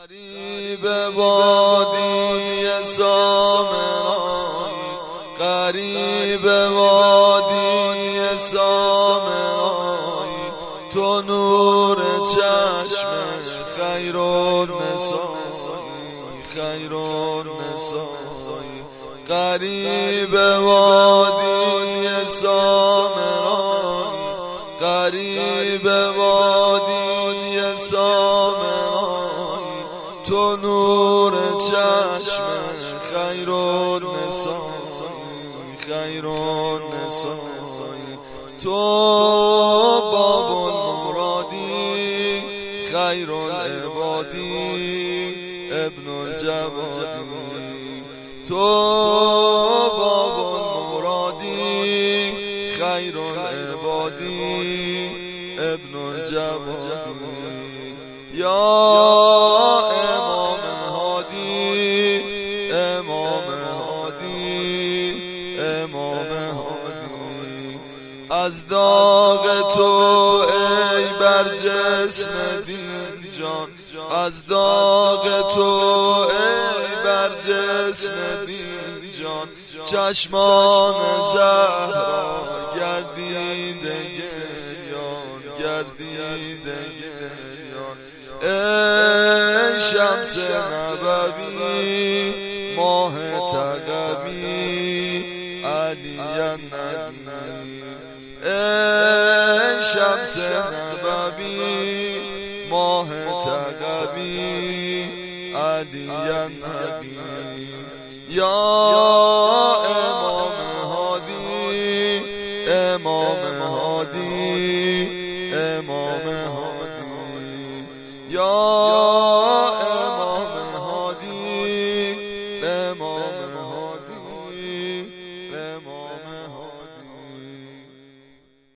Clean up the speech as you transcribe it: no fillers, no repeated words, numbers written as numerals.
غریب وادی سامرایی، غریب وادی سامرایی، تو نور چشم خیرالنسایی، خیرالنسایی. غریب وادی سامرایی، غریب وادی سامرایی، تو نور چشم خیرالنسایی، خیرالنسایی. تو باب المرادی، خیر العبادی، ابن الجوادی. تو باب المرادی، خیر العبادی، ابن الجوادی. یا امام هادی، امام هادی، امام هادی. از داغ تو ای بر جسم دین جان، از داغ تو ای بر جسم دین جان، چشمان زهرا گردیده گریان، گردیده گریان. ای شمس نبوی، ماه تقوی، علی النبی. ای شمس نبوی، ماه تقوی، علی النبی. یا